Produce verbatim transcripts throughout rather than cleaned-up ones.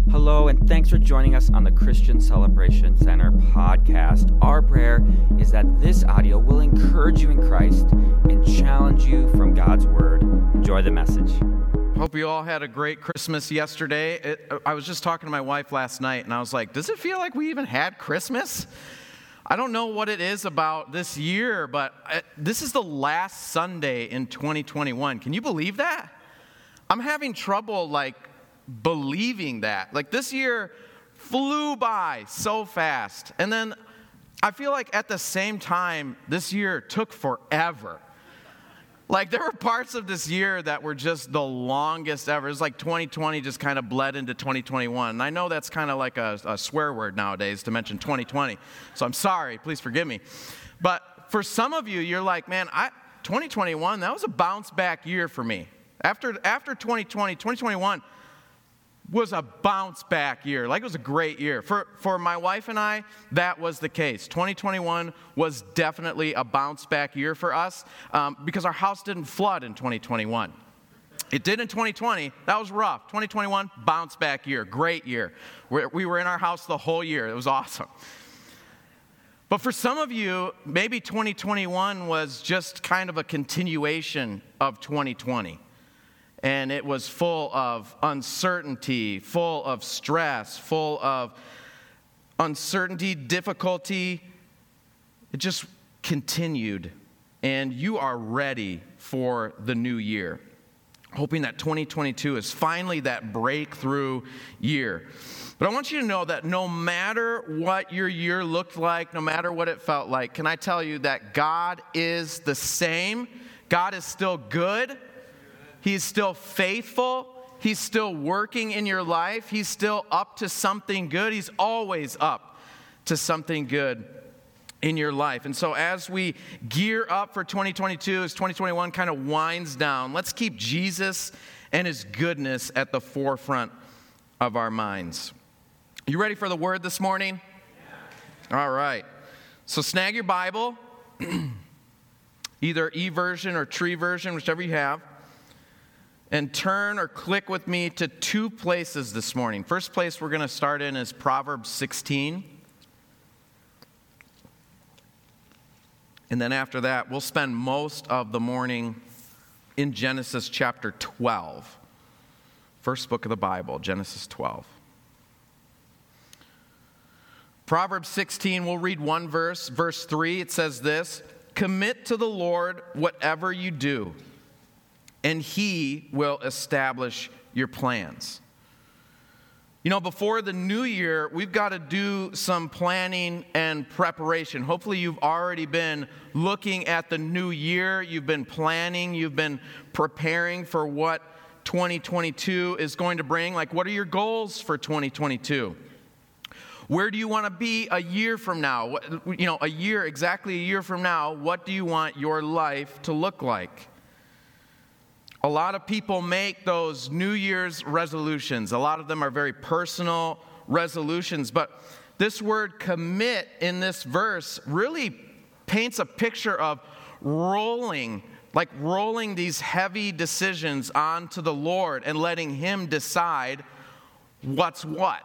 Hello, and thanks for joining us on the Christian Celebration Center podcast. Our prayer is that this audio will encourage you in Christ and challenge you from God's Word. Enjoy the message. Hope you all had a great Christmas yesterday. It, I was just talking to my wife last night, and I was like, does it feel like we even had Christmas? I don't know what it is about this year, but I, this is the last Sunday in twenty twenty-one. Can you believe that? I'm having trouble, like, believing that. Like, this year flew by so fast. And then I feel like at the same time, this year took forever. Like, there were parts of this year that were just the longest ever. It was like twenty twenty just kind of bled into twenty twenty-one. And I know that's kind of like a, a swear word nowadays to mention twenty twenty. So I'm sorry. Please forgive me. But for some of you, you're like, man, I, twenty twenty-one, that was a bounce back year for me. After, after twenty twenty, twenty twenty-one was a bounce back year. Like, it was a great year. For for my wife and I, that was the case. twenty twenty-one was definitely a bounce back year for us um, because our house didn't flood in twenty twenty-one. It did in twenty twenty. That was rough. twenty twenty-one, bounce back year. Great year. We, we were in our house the whole year. It was awesome. But for some of you, maybe twenty twenty-one was just kind of a continuation of twenty twenty. And it was full of uncertainty, full of stress, full of uncertainty, difficulty. It just continued. And you are ready for the new year, hoping that twenty twenty-two is finally that breakthrough year. But I want you to know that no matter what your year looked like, no matter what it felt like, can I tell you that God is the same? God is still good. He's still faithful. He's still working in your life. He's still up to something good. He's always up to something good in your life. And so as we gear up for twenty twenty-two, as twenty twenty-one kind of winds down, let's keep Jesus and his goodness at the forefront of our minds. You ready for the word this morning? Yeah. All right. So snag your Bible, either eVersion or Tree Version, whichever you have. And turn or click with me to two places this morning. First place we're going to start in is Proverbs sixteen. And then after that, we'll spend most of the morning in Genesis chapter twelve. First book of the Bible, Genesis twelve. Proverbs sixteen, we'll read one verse. Verse three, it says this: "Commit to the Lord whatever you do, and he will establish your plans." You know, before the new year, we've got to do some planning and preparation. Hopefully you've already been looking at the new year. You've been planning. You've been preparing for what twenty twenty-two is going to bring. Like, what are your goals for twenty twenty-two? Where do you want to be a year from now? You know, a year, exactly a year from now, what do you want your life to look like? A lot of people make those New Year's resolutions. A lot of them are very personal resolutions. But this word commit in this verse really paints a picture of rolling, like rolling these heavy decisions onto the Lord and letting him decide what's what.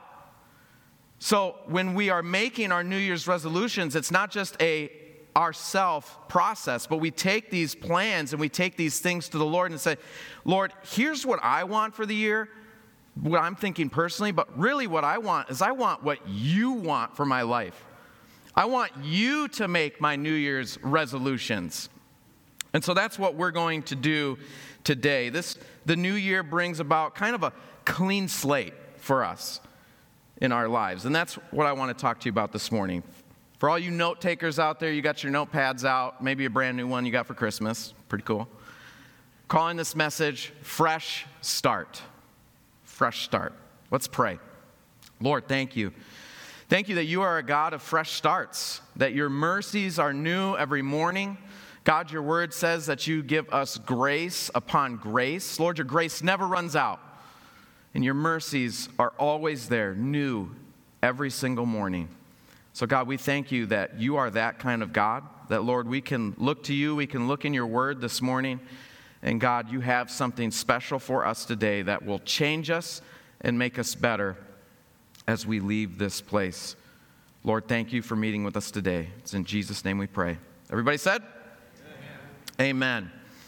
So when we are making our New Year's resolutions, it's not just a ourself process, but we take these plans and we take these things to the Lord and say, Lord, here's what I want for the year, what I'm thinking personally, but really what I want is I want what you want for my life. I want you to make my New Year's resolutions. And so that's what we're going to do today. This, the new year brings about kind of a clean slate for us in our lives. And that's what I want to talk to you about this morning. For all you note takers out there, you got your notepads out, maybe a brand new one you got for Christmas. Pretty cool. Calling this message, Fresh Start. Fresh Start. Let's pray. Lord, thank you. Thank you that you are a God of fresh starts, that your mercies are new every morning. God, your word says that you give us grace upon grace. Lord, your grace never runs out, and your mercies are always there, new every single morning. So God, we thank you that you are that kind of God, that Lord, we can look to you, we can look in your word this morning, and God, you have something special for us today that will change us and make us better as we leave this place. Lord, thank you for meeting with us today. It's in Jesus' name we pray. Everybody said? Amen. Amen.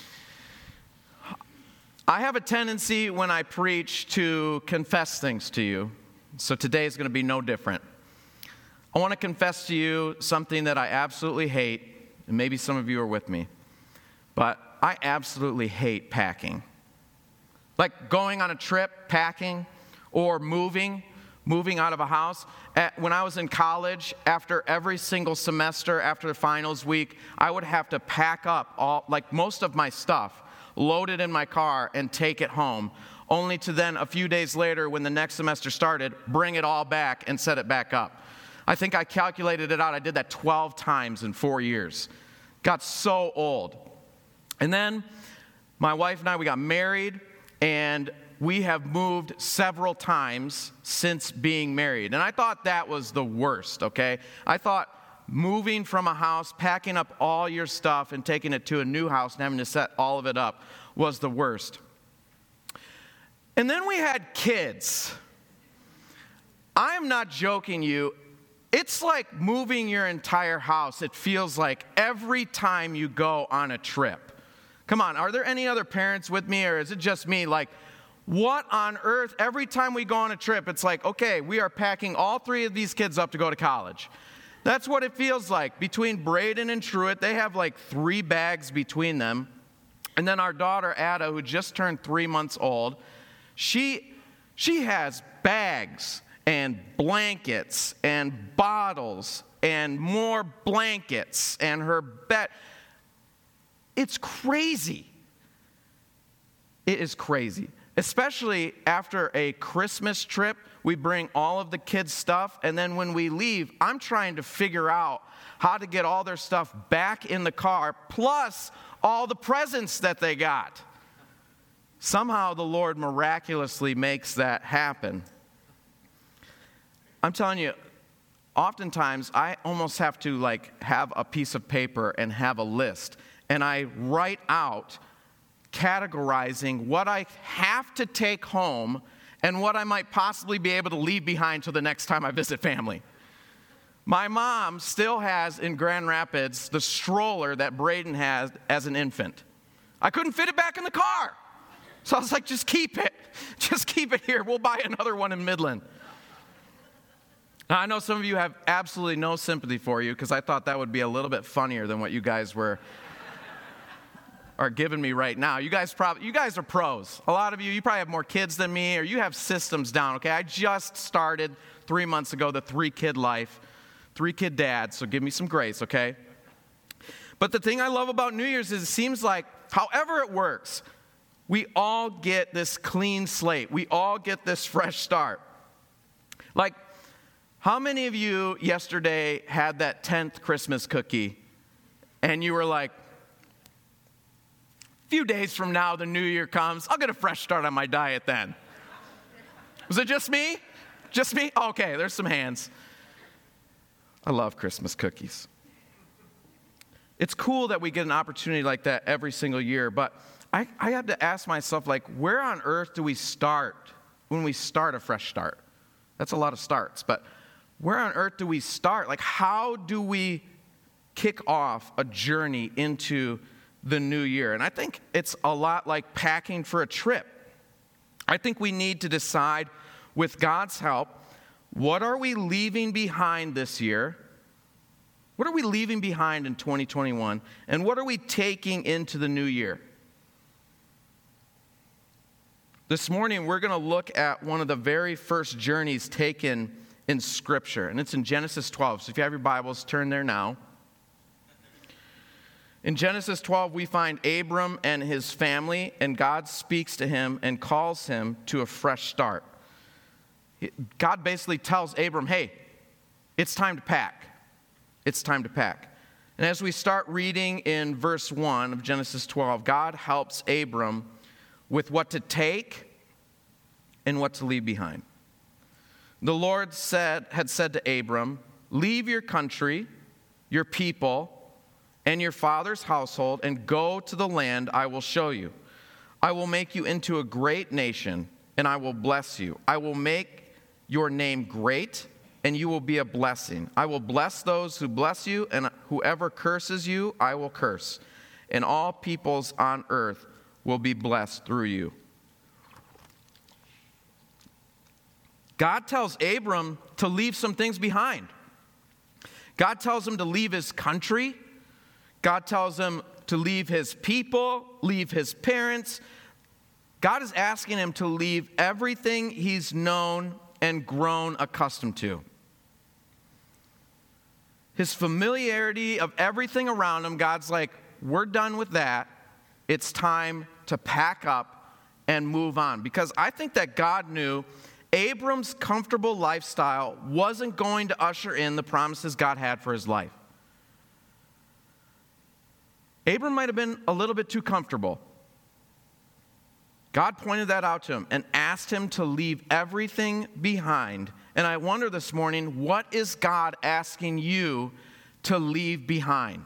I have a tendency when I preach to confess things to you, so today is going to be no different. I want to confess to you something that I absolutely hate, and maybe some of you are with me, but I absolutely hate packing. Like going on a trip, packing, or moving, moving out of a house. At, when I was in college, after every single semester, after the finals week, I would have to pack up all, like most of my stuff, load it in my car, and take it home, only to then a few days later, when the next semester started, bring it all back and set it back up. I think I calculated it out. I did that twelve times in four years. Got so old. And then my wife and I, we got married, and we have moved several times since being married. And I thought that was the worst, okay? I thought moving from a house, packing up all your stuff and taking it to a new house and having to set all of it up was the worst. And then we had kids. I am not joking you. It's like moving your entire house. It feels like every time you go on a trip. Come on, are there any other parents with me, or is it just me? Like, what on earth? Every time we go on a trip, it's like, okay, we are packing all three of these kids up to go to college. That's what it feels like. Between Braden and Truett, they have like three bags between them. And then our daughter, Ada, who just turned three months old, she, she has bags and blankets and bottles and more blankets and her bed. It's crazy. It is crazy. Especially after a Christmas trip, we bring all of the kids' stuff, and then when we leave, I'm trying to figure out how to get all their stuff back in the car, plus all the presents that they got. Somehow the Lord miraculously makes that happen. I'm telling you, oftentimes I almost have to like have a piece of paper and have a list, and I write out categorizing what I have to take home and what I might possibly be able to leave behind till the next time I visit family. My mom still has in Grand Rapids the stroller that Braden had as an infant. I couldn't fit it back in the car. So I was like, just keep it. Just keep it here. We'll buy another one in Midland. Now, I know some of you have absolutely no sympathy for you because I thought that would be a little bit funnier than what you guys were are giving me right now. You guys probably, you guys are pros. A lot of you, you probably have more kids than me, or you have systems down, okay? I just started three months ago the three-kid life, three-kid dad, so give me some grace, okay? But the thing I love about New Year's is it seems like, however it works, we all get this clean slate. We all get this fresh start. Like, how many of you yesterday had that tenth Christmas cookie, and you were like, few days from now, the new year comes, I'll get a fresh start on my diet then. Was it just me? Just me? Okay, there's some hands. I love Christmas cookies. It's cool that we get an opportunity like that every single year, but I, I have to ask myself, like, where on earth do we start when we start a fresh start? That's a lot of starts, but where on earth do we start? Like, how do we kick off a journey into the new year? And I think it's a lot like packing for a trip. I think we need to decide, with God's help, what are we leaving behind this year? What are we leaving behind in twenty twenty-one? And what are we taking into the new year? This morning, we're going to look at one of the very first journeys taken in Scripture, and it's in Genesis twelve. So if you have your Bibles, turn there now. In Genesis twelve, we find Abram and his family, and God speaks to him and calls him to a fresh start. God basically tells Abram, hey, it's time to pack. It's time to pack. And as we start reading in verse one of Genesis twelve, God helps Abram with what to take and what to leave behind. The Lord said, had said to Abram, leave your country, your people, and your father's household, and go to the land I will show you. I will make you into a great nation, and I will bless you. I will make your name great, and you will be a blessing. I will bless those who bless you, and whoever curses you, I will curse. And all peoples on earth will be blessed through you. God tells Abram to leave some things behind. God tells him to leave his country. God tells him to leave his people, leave his parents. God is asking him to leave everything he's known and grown accustomed to. His familiarity of everything around him, God's like, we're done with that. It's time to pack up and move on. Because I think that God knew Abram's comfortable lifestyle wasn't going to usher in the promises God had for his life. Abram might have been a little bit too comfortable. God pointed that out to him and asked him to leave everything behind. And I wonder this morning, what is God asking you to leave behind?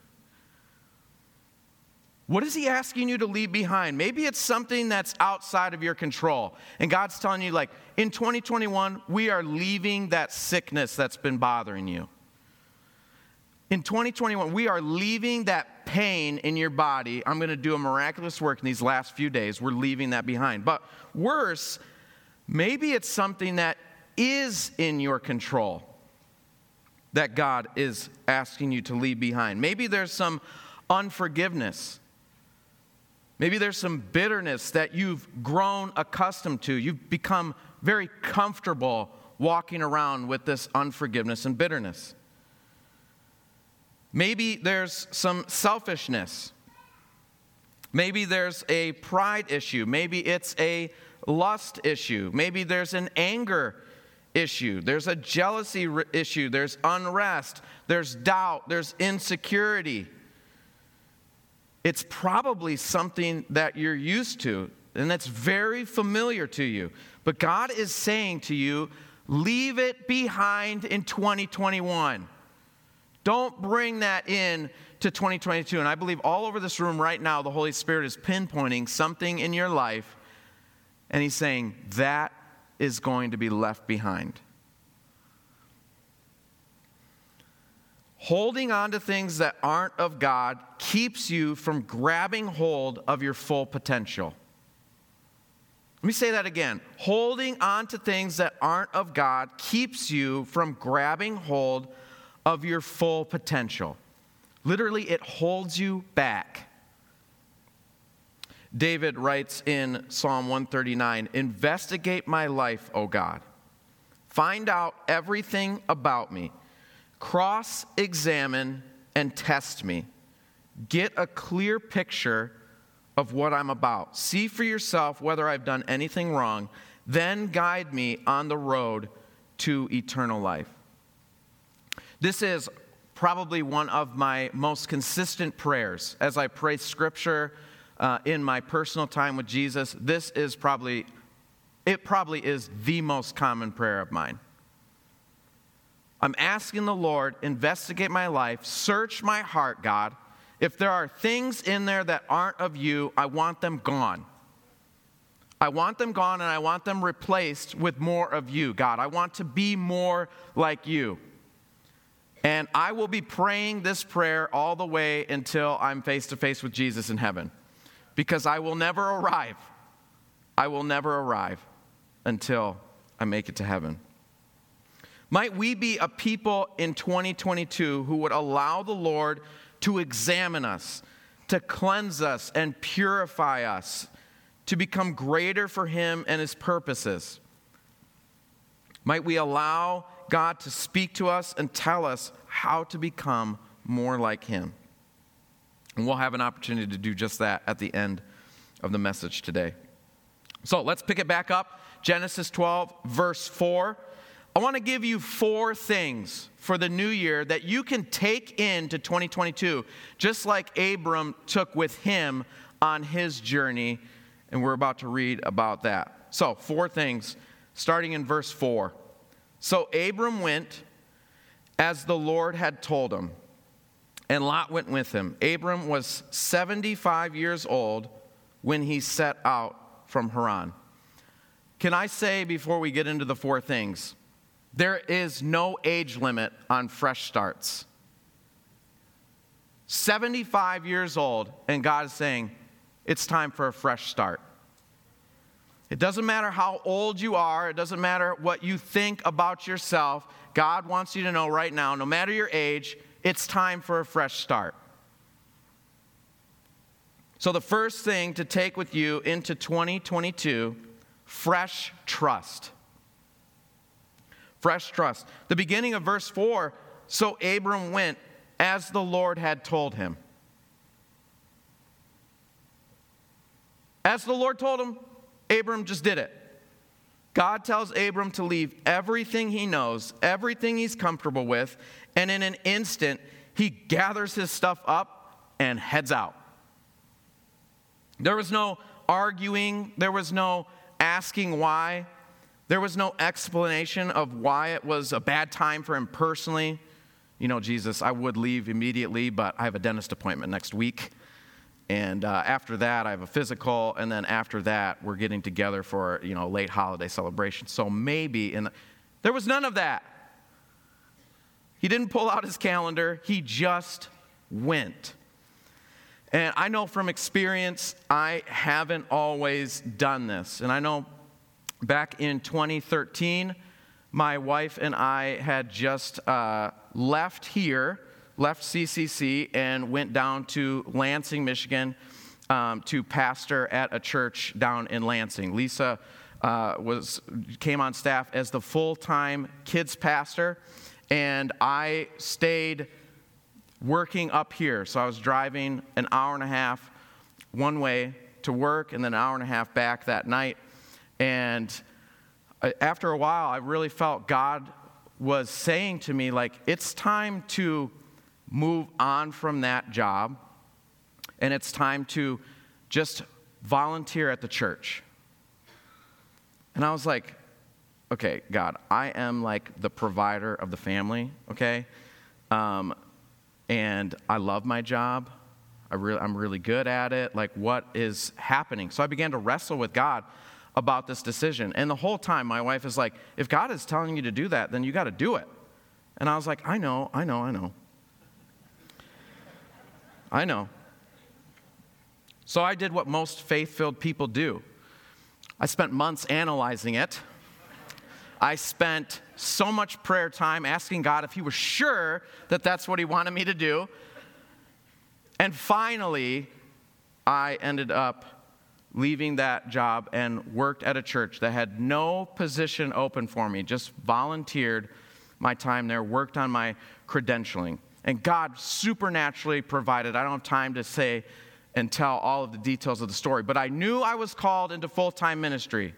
What is he asking you to leave behind? Maybe it's something that's outside of your control. And God's telling you, like, in twenty twenty-one, we are leaving that sickness that's been bothering you. In twenty twenty-one, we are leaving that pain in your body. I'm going to do a miraculous work in these last few days. We're leaving that behind. But worse, maybe it's something that is in your control that God is asking you to leave behind. Maybe there's some unforgiveness. Maybe there's some bitterness that you've grown accustomed to. You've become very comfortable walking around with this unforgiveness and bitterness. Maybe there's some selfishness. Maybe there's a pride issue. Maybe it's a lust issue. Maybe there's an anger issue. There's a jealousy issue. There's unrest. There's doubt. There's insecurity. It's probably something that you're used to, and that's very familiar to you. But God is saying to you, leave it behind in twenty twenty-one. Don't bring that in to twenty twenty-two. And I believe all over this room right now, the Holy Spirit is pinpointing something in your life, and he's saying that is going to be left behind. Holding on to things that aren't of God keeps you from grabbing hold of your full potential. Let me say that again. Holding on to things that aren't of God keeps you from grabbing hold of your full potential. Literally, it holds you back. David writes in Psalm one thirty-nine, "Investigate my life, O God. Find out everything about me. Cross-examine and test me. Get a clear picture of what I'm about. See for yourself whether I've done anything wrong. Then guide me on the road to eternal life." This is probably one of my most consistent prayers. As I pray Scripture uh, in my personal time with Jesus, this is probably, it probably is the most common prayer of mine. I'm asking the Lord, investigate my life, search my heart, God. If there are things in there that aren't of you, I want them gone. I want them gone, and I want them replaced with more of you, God. I want to be more like you. And I will be praying this prayer all the way until I'm face to face with Jesus in heaven, because I will never arrive. I will never arrive until I make it to heaven. Might we be a people in twenty twenty-two who would allow the Lord to examine us, to cleanse us and purify us, to become greater for Him and His purposes? Might we allow God to speak to us and tell us how to become more like Him? And we'll have an opportunity to do just that at the end of the message today. So let's pick it back up. Genesis twelve, verse four. I want to give you four things for the new year that you can take into twenty twenty-two, just like Abram took with him on his journey, and we're about to read about that. So, four things, starting in verse four. So Abram went as the Lord had told him, and Lot went with him. Abram was seventy-five years old when he set out from Haran. can I say before we get into the four things, there is no age limit on fresh starts. seventy-five years old, and God is saying, it's time for a fresh start. It doesn't matter how old you are. It doesn't matter what you think about yourself. God wants you to know right now, no matter your age, it's time for a fresh start. So the first thing to take with you into twenty twenty-two, fresh trust. Fresh trust. The beginning of verse four, so Abram went as the Lord had told him. As the Lord told him, Abram just did it. God tells Abram to leave everything he knows, everything he's comfortable with, and in an instant, he gathers his stuff up and heads out. There was no arguing. There was no asking why. There was no explanation of why it was a bad time for him personally. You know, Jesus, I would leave immediately, but I have a dentist appointment next week. And uh, after that, I have a physical. And then after that, we're getting together for, you know, a late holiday celebration. So maybe, in the, there was none of that. He didn't pull out his calendar. He just went. And I know from experience, I haven't always done this. And I know back in twenty thirteen, my wife and I had just uh, left here, left C C C, and went down to Lansing, Michigan, um, to pastor at a church down in Lansing. Lisa uh, was came on staff as the full-time kids pastor, and I stayed working up here. So I was driving an hour and a half one way to work and then an hour and a half back that night. And after a while, I really felt God was saying to me, like, it's time to move on from that job, and it's time to just volunteer at the church. And I was like, okay, God, I am like the provider of the family, okay? Um, and I love my job. I re- I'm really good at it. Like, what is happening? So I began to wrestle with God about this decision. And the whole time, my wife is like, if God is telling you to do that, then you got to do it. And I was like, I know, I know, I know. I know. So I did what most faith-filled people do. I spent months analyzing it. I spent so much prayer time asking God if he was sure that that's what he wanted me to do. And finally, I ended up leaving that job and worked at a church that had no position open for me, just volunteered my time there, worked on my credentialing. And God supernaturally provided. I don't have time to say and tell all of the details of the story, but I knew I was called into full-time ministry.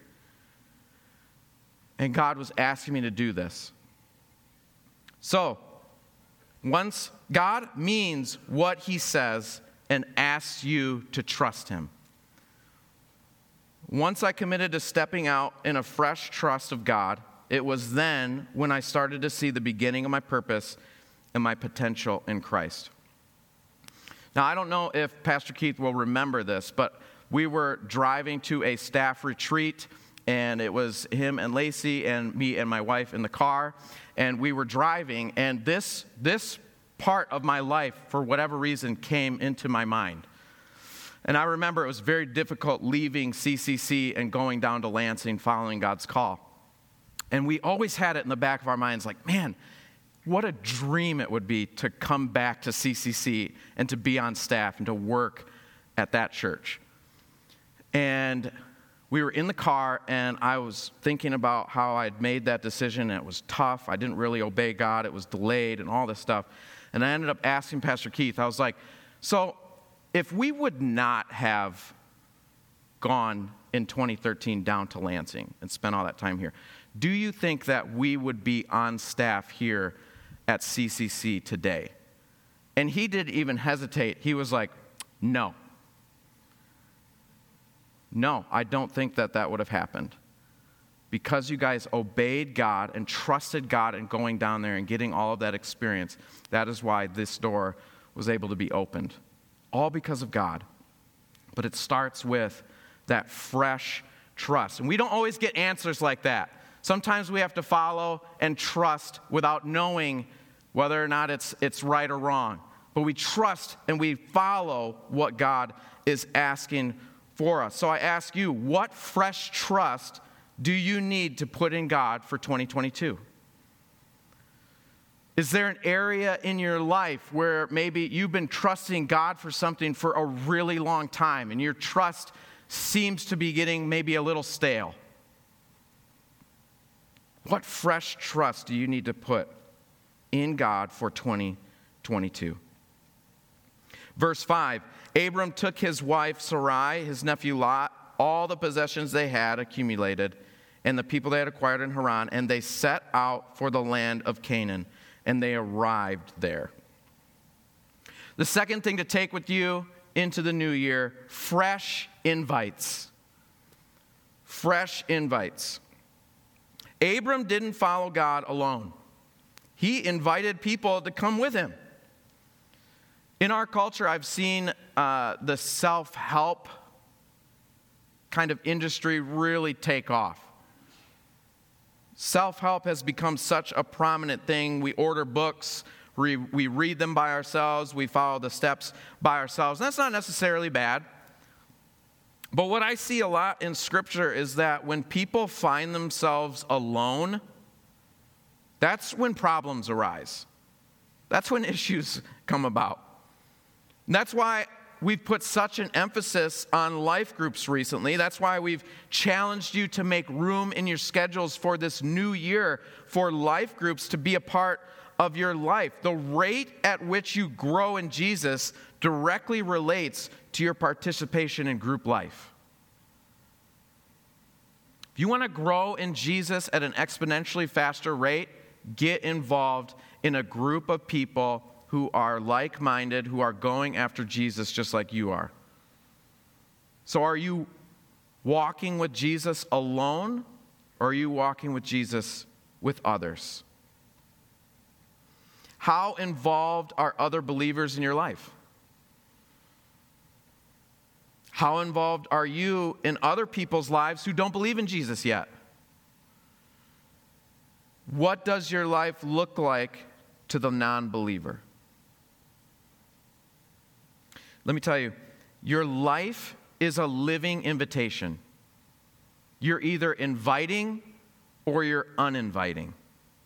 And God was asking me to do this. So, once God means what he says and asks you to trust him. Once I committed to stepping out in a fresh trust of God, it was then when I started to see the beginning of my purpose and my potential in Christ. Now, I don't know if Pastor Keith will remember this, but we were driving to a staff retreat, and it was him and Lacey and me and my wife in the car, and we were driving, and this this part of my life, for whatever reason, came into my mind. And I remember it was very difficult leaving C C C and going down to Lansing following God's call. And we always had it in the back of our minds, like, man, what a dream it would be to come back to C C C and to be on staff and to work at that church. And we were in the car, and I was thinking about how I'd made that decision, and it was tough. I didn't really obey God. It was delayed and all this stuff. And I ended up asking Pastor Keith, I was like, so if we would not have gone in twenty thirteen down to Lansing and spent all that time here, do you think that we would be on staff here at C C C today? And he didn't even hesitate. He was like, no. No, I don't think that that would have happened. Because you guys obeyed God and trusted God in going down there and getting all of that experience, that is why this door was able to be opened. All because of God. But it starts with that fresh trust. And we don't always get answers like that. Sometimes we have to follow and trust without knowing whether or not it's, it's right or wrong. But we trust and we follow what God is asking for us. So I ask you, what fresh trust do you need to put in God for twenty twenty-two? Is there an area in your life where maybe you've been trusting God for something for a really long time and your trust seems to be getting maybe a little stale? What fresh trust do you need to put in God for twenty twenty-two? Verse five, Abram took his wife Sarai, his nephew Lot, all the possessions they had accumulated, and the people they had acquired in Haran, and they set out for the land of Canaan, and they arrived there. The second thing to take with you into the new year, fresh invites. Fresh invites. Abram didn't follow God alone. He invited people to come with him. In our culture, I've seen uh, the self-help kind of industry really take off. Self-help has become such a prominent thing. We order books, we, we read them by ourselves, we follow the steps by ourselves. And that's not necessarily bad. But what I see a lot in Scripture is that when people find themselves alone, that's when problems arise. That's when issues come about. And that's why we've put such an emphasis on life groups recently. That's why we've challenged you to make room in your schedules for this new year for life groups to be a part of your life. The rate at which you grow in Jesus directly relates to your participation in group life. If you want to grow in Jesus at an exponentially faster rate, get involved in a group of people who are like-minded, who are going after Jesus just like you are. So are you walking with Jesus alone, or are you walking with Jesus with others? How involved are other believers in your life? How involved are you in other people's lives who don't believe in Jesus yet? What does your life look like to the non-believer? Let me tell you, your life is a living invitation. You're either inviting or you're uninviting.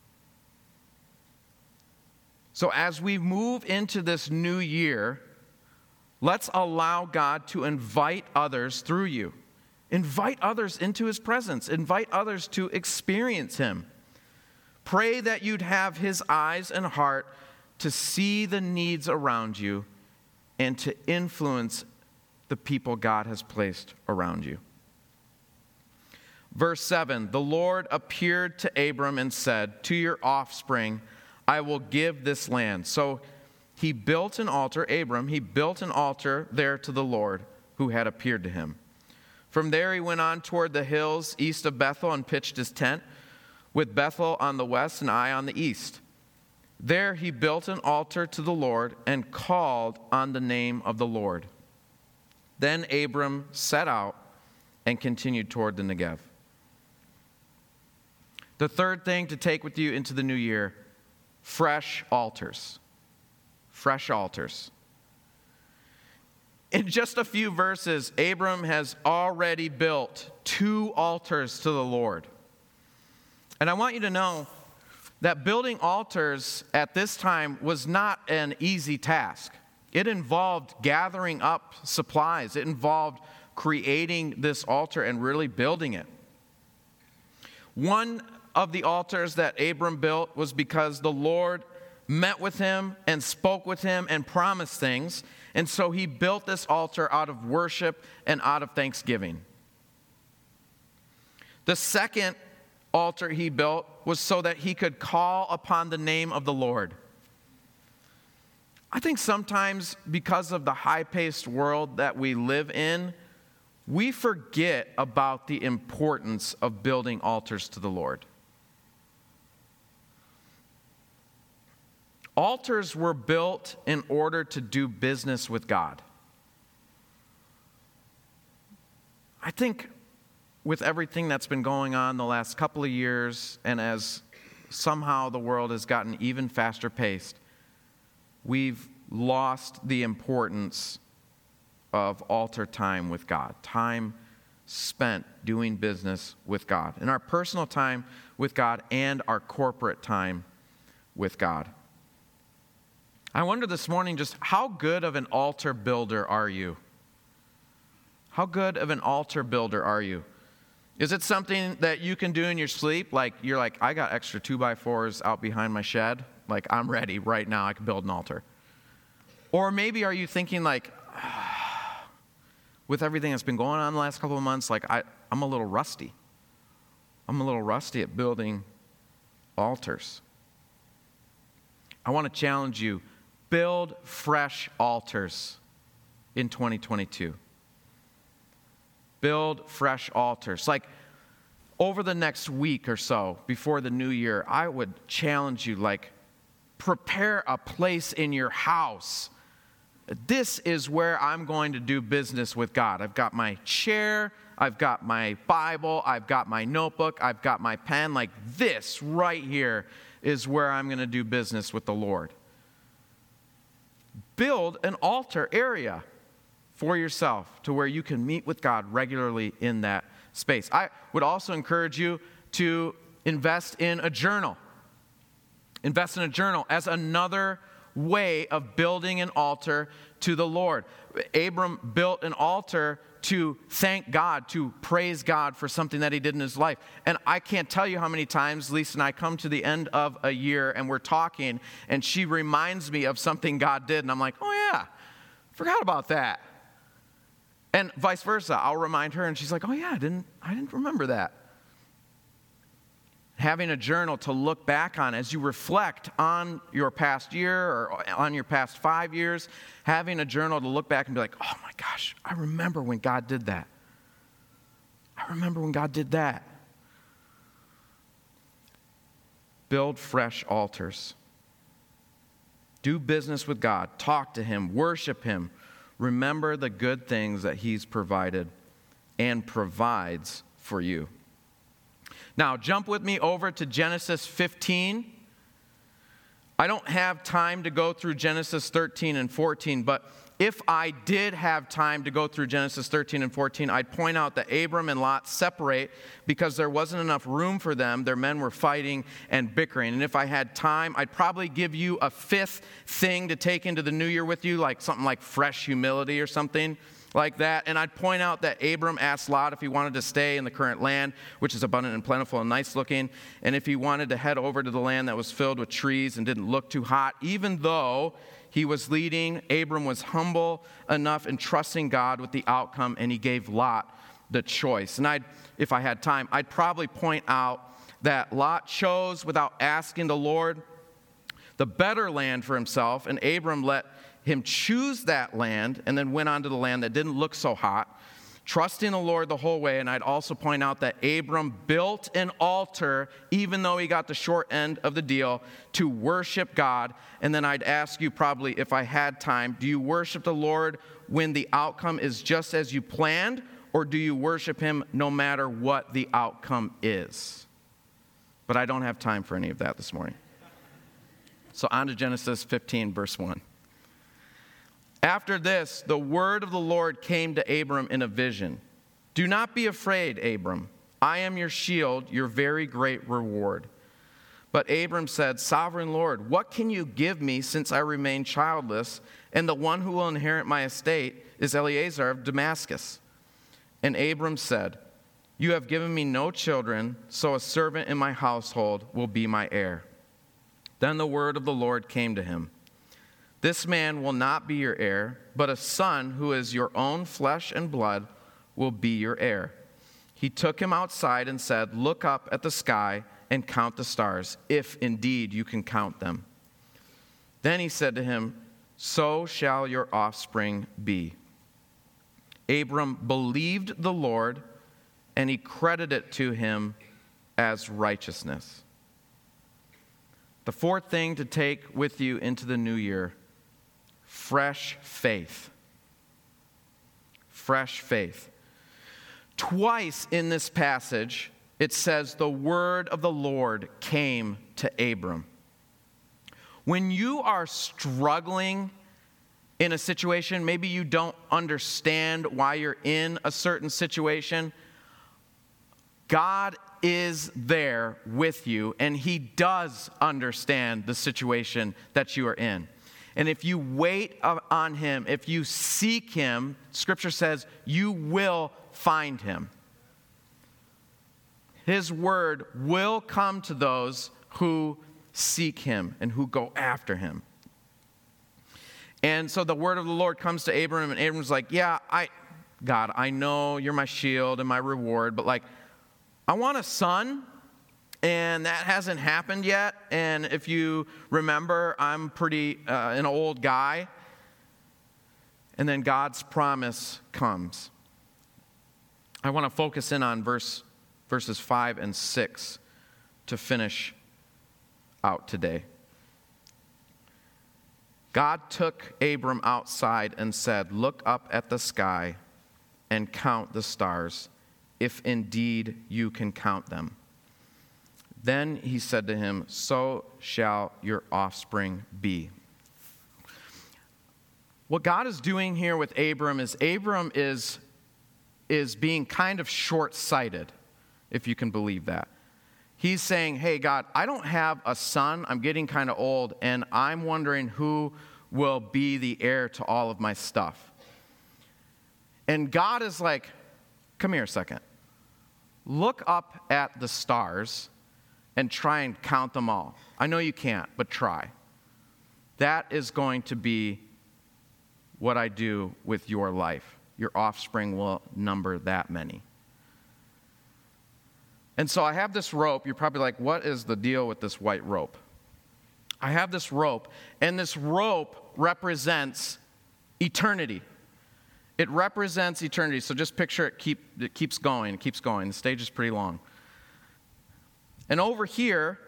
So as we move into this new year, let's allow God to invite others through you. Invite others into His presence. Invite others to experience Him. Pray that you'd have His eyes and heart to see the needs around you and to influence the people God has placed around you. Verse seven, the Lord appeared to Abram and said, "To your offspring I will give this land." So he built an altar, Abram, he built an altar there to the Lord who had appeared to him. From there he went on toward the hills east of Bethel and pitched his tent, with Bethel on the west and Ai on the east. There he built an altar to the Lord and called on the name of the Lord. Then Abram set out and continued toward the Negev. The third thing to take with you into the new year, fresh altars. Fresh altars. In just a few verses, Abram has already built two altars to the Lord. And I want you to know that building altars at this time was not an easy task. It involved gathering up supplies. It involved creating this altar and really building it. One of the altars that Abram built was because the Lord met with him and spoke with him and promised things. And so he built this altar out of worship and out of thanksgiving. The second altar he built was so that he could call upon the name of the Lord. I think sometimes because of the high-paced world that we live in, we forget about the importance of building altars to the Lord. Altars were built in order to do business with God. I think with everything that's been going on the last couple of years, and as somehow the world has gotten even faster paced, we've lost the importance of altar time with God, time spent doing business with God, in our personal time with God and our corporate time with God. I wonder this morning, just how good of an altar builder are you? How good of an altar builder are you? Is it something that you can do in your sleep? Like, you're like, I got extra two by fours out behind my shed. Like, I'm ready right now. I can build an altar. Or maybe are you thinking like, with everything that's been going on the last couple of months, like I, I'm a little rusty. I'm a little rusty at building altars. I want to challenge you, build fresh altars in twenty twenty-two. Build fresh altars. Like over the next week or so before the new year, I would challenge you, like, prepare a place in your house. This is where I'm going to do business with God. I've got my chair, I've got my Bible, I've got my notebook, I've got my pen. Like this right here is where I'm going to do business with the Lord. Build an altar area for yourself to where you can meet with God regularly in that space. I would also encourage you to invest in a journal. Invest in a journal as another way of building an altar to the Lord. Abram built an altar to thank God, to praise God for something that he did in his life. And I can't tell you how many times Lisa and I come to the end of a year and we're talking and she reminds me of something God did and I'm like, oh yeah, forgot about that. And vice versa, I'll remind her and she's like, oh yeah, I didn't, I didn't remember that. Having a journal to look back on as you reflect on your past year or on your past five years, having a journal to look back and be like, oh my gosh, I remember when God did that. I remember when God did that. Build fresh altars. Do business with God. Talk to Him. Worship Him. Remember the good things that He's provided and provides for you. Now, jump with me over to Genesis fifteen. I don't have time to go through Genesis thirteen and fourteen, but if I did have time to go through Genesis thirteen and fourteen, I'd point out that Abram and Lot separate because there wasn't enough room for them. Their men were fighting and bickering. And if I had time, I'd probably give you a fifth thing to take into the new year with you, like something like fresh humility or something like that. And I'd point out that Abram asked Lot if he wanted to stay in the current land, which is abundant and plentiful and nice looking, and if he wanted to head over to the land that was filled with trees and didn't look too hot. Even though he was leading, Abram was humble enough and trusting God with the outcome, and he gave Lot the choice. And I'd, if I had time, I'd probably point out that Lot chose, without asking the Lord, the better land for himself, and Abram let him choose that land and then went on to the land that didn't look so hot, trusting the Lord the whole way. And I'd also point out that Abram built an altar, even though he got the short end of the deal, to worship God. And then I'd ask you, probably if I had time, do you worship the Lord when the outcome is just as you planned, or do you worship Him no matter what the outcome is? But I don't have time for any of that this morning. So on to Genesis fifteen, verse one. After this, the word of the Lord came to Abram in a vision. Do not be afraid, Abram. I am your shield, your very great reward. But Abram said, Sovereign Lord, what can you give me since I remain childless, and the one who will inherit my estate is Eliezer of Damascus? And Abram said, You have given me no children, so a servant in my household will be my heir. Then the word of the Lord came to him. This man will not be your heir, but a son who is your own flesh and blood will be your heir. He took him outside and said, Look up at the sky and count the stars, if indeed you can count them. Then he said to him, So shall your offspring be. Abram believed the Lord, and he credited it to him as righteousness. The fourth thing to take with you into the new year: fresh faith. Fresh faith. Twice in this passage, it says the word of the Lord came to Abram. When you are struggling in a situation, maybe you don't understand why you're in a certain situation, God is there with you, and He does understand the situation that you are in. And if you wait on Him, if you seek Him, Scripture says you will find Him. His word will come to those who seek Him and who go after Him. And so the word of the Lord comes to Abram, and Abram's like, yeah, I, God, I know you're my shield and my reward, but like, I want a son, and that hasn't happened yet. And if you remember, I'm pretty uh, an old guy. And then God's promise comes. I want to focus in on verse verses five and six to finish out today. God took Abram outside and said, look up at the sky and count the stars, if indeed you can count them. Then he said to him, so shall your offspring be. What God is doing here with Abram is Abram is, is being kind of short-sighted, if you can believe that. He's saying, hey, God, I don't have a son. I'm getting kind of old, and I'm wondering who will be the heir to all of my stuff. And God is like, come here a second. Look up at the stars and try and count them all. I know you can't, but try. That is going to be what I do with your life. Your offspring will number that many. And so I have this rope. You're probably like, what is the deal with this white rope? I have this rope, and this rope represents eternity. It represents eternity. So just picture it, keep, it keeps going, it keeps going. The stage is pretty long. And over here,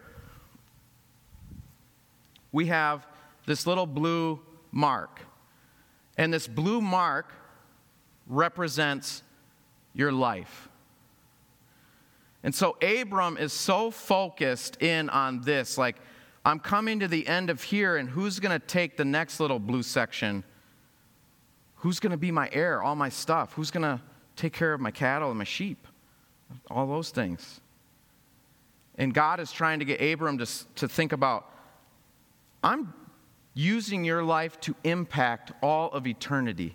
we have this little blue mark. And this blue mark represents your life. And so Abram is so focused in on this, like, I'm coming to the end of here, and who's going to take the next little blue section? Who's going to be my heir, all my stuff? Who's going to take care of my cattle and my sheep? All those things. And God is trying to get Abram to, to think about, I'm using your life to impact all of eternity.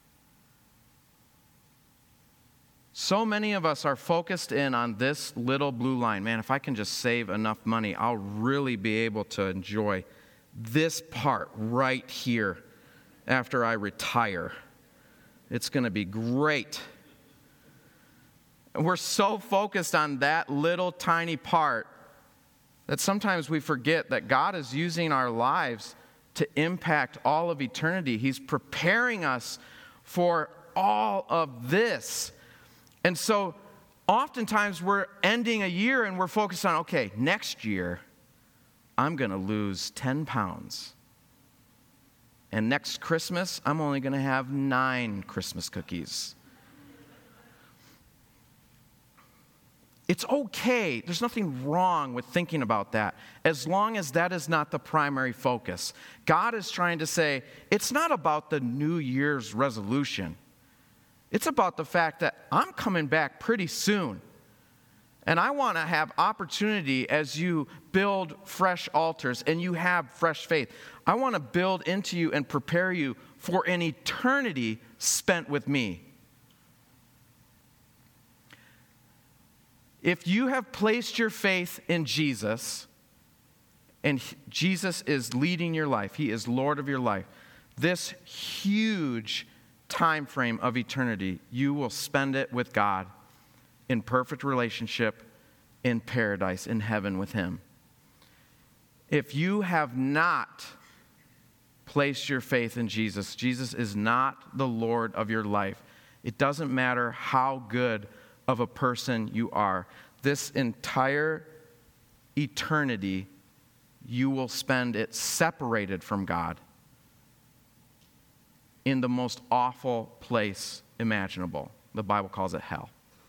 So many of us are focused in on this little blue line. Man, if I can just save enough money, I'll really be able to enjoy this part right here after I retire. It's going to be great. And we're so focused on that little tiny part that sometimes we forget that God is using our lives to impact all of eternity. He's preparing us for all of this. And so oftentimes we're ending a year and we're focused on, okay, next year I'm going to lose ten pounds. And next Christmas, I'm only going to have nine Christmas cookies. It's okay. There's nothing wrong with thinking about that, as long as that is not the primary focus. God is trying to say, it's not about the New Year's resolution. It's about the fact that I'm coming back pretty soon. And I want to have opportunity as you build fresh altars and you have fresh faith. I want to build into you and prepare you for an eternity spent with me. If you have placed your faith in Jesus, and Jesus is leading your life, He is Lord of your life, this huge time frame of eternity, you will spend it with God in perfect relationship in paradise, in heaven with Him. If you have not placed your faith in Jesus, Jesus is not the Lord of your life. It doesn't matter how good of a person you are. This entire eternity, you will spend it separated from God in the most awful place imaginable. The Bible calls it hell.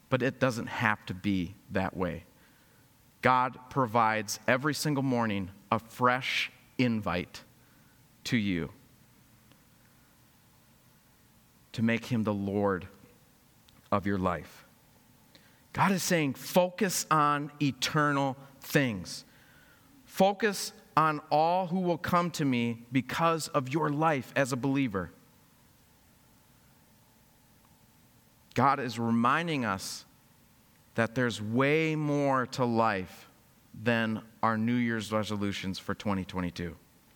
but it doesn't have to be that way. God provides every single morning a fresh invite to you to make him the Lord of your life. God is saying, focus on eternal things. Focus on all who will come to me because of your life as a believer. God is reminding us that there's way more to life than our New Year's resolutions for twenty twenty-two.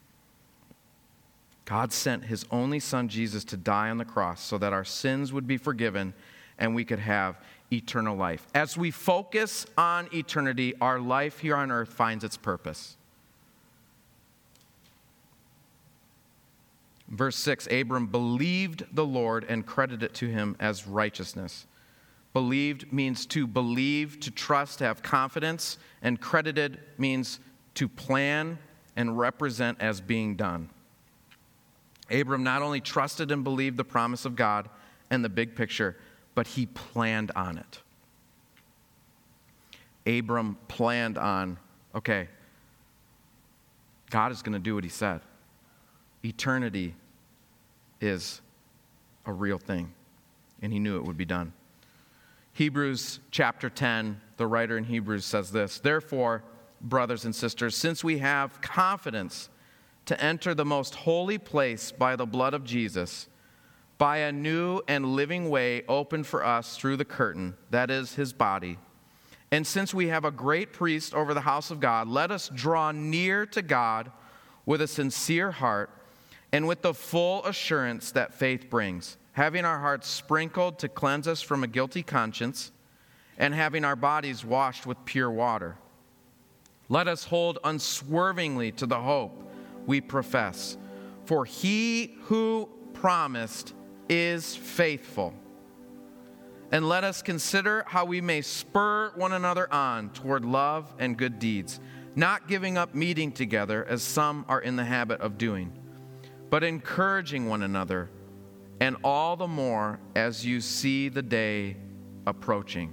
God sent his only son, Jesus, to die on the cross so that our sins would be forgiven and we could have eternal life. As we focus on eternity, our life here on earth finds its purpose. Verse six, Abram believed the Lord and credited it to him as righteousness. Believed means to believe, to trust, to have confidence, and credited means to plan and represent as being done. Abram not only trusted and believed the promise of God and the big picture, but he planned on it. Abram planned on, okay, God is going to do what he said. Eternity is a real thing, and he knew it would be done. Hebrews chapter ten, the writer in Hebrews says this, therefore, brothers and sisters, since we have confidence to enter the most holy place by the blood of Jesus, by a new and living way opened for us through the curtain, that is his body, and since we have a great priest over the house of God, let us draw near to God with a sincere heart and with the full assurance that faith brings, having our hearts sprinkled to cleanse us from a guilty conscience, and having our bodies washed with pure water. Let us hold unswervingly to the hope we profess, for he who promised is faithful. And let us consider how we may spur one another on toward love and good deeds, not giving up meeting together as some are in the habit of doing, but encouraging one another, and all the more as you see the day approaching.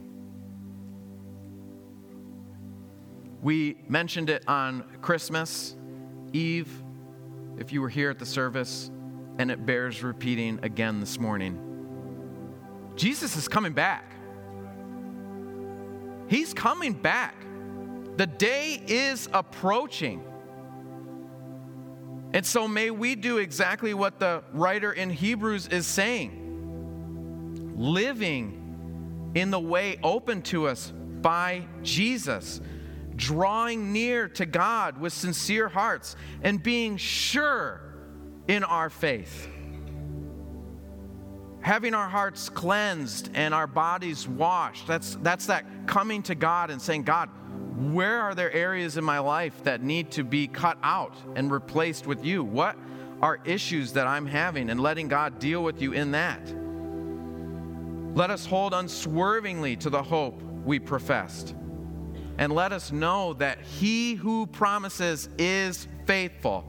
We mentioned it on Christmas Eve, if you were here at the service, and it bears repeating again this morning. Jesus is coming back. He's coming back. The day is approaching. And so may we do exactly what the writer in Hebrews is saying. Living in the way open to us by Jesus. Drawing near to God with sincere hearts and being sure in our faith. Having our hearts cleansed and our bodies washed. That's, that's that coming to God and saying, God, where are there areas in my life that need to be cut out and replaced with you? What are issues that I'm having, and letting God deal with you in that? Let us hold unswervingly to the hope we professed. And let us know that he who promises is faithful.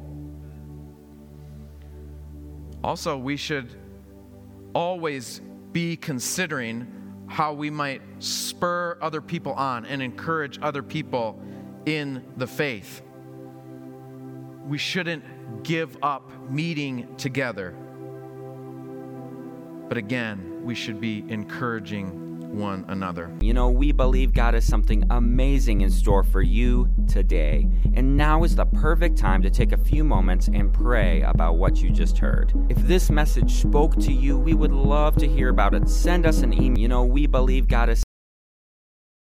Also, we should always be considering how we might spur other people on and encourage other people in the faith. We shouldn't give up meeting together. But again, we should be encouraging one another. You know, we believe God has something amazing in store for you today. And now is the perfect time to take a few moments and pray about what you just heard. If this message spoke to you, we would love to hear about it. Send us an email. You know, we believe God is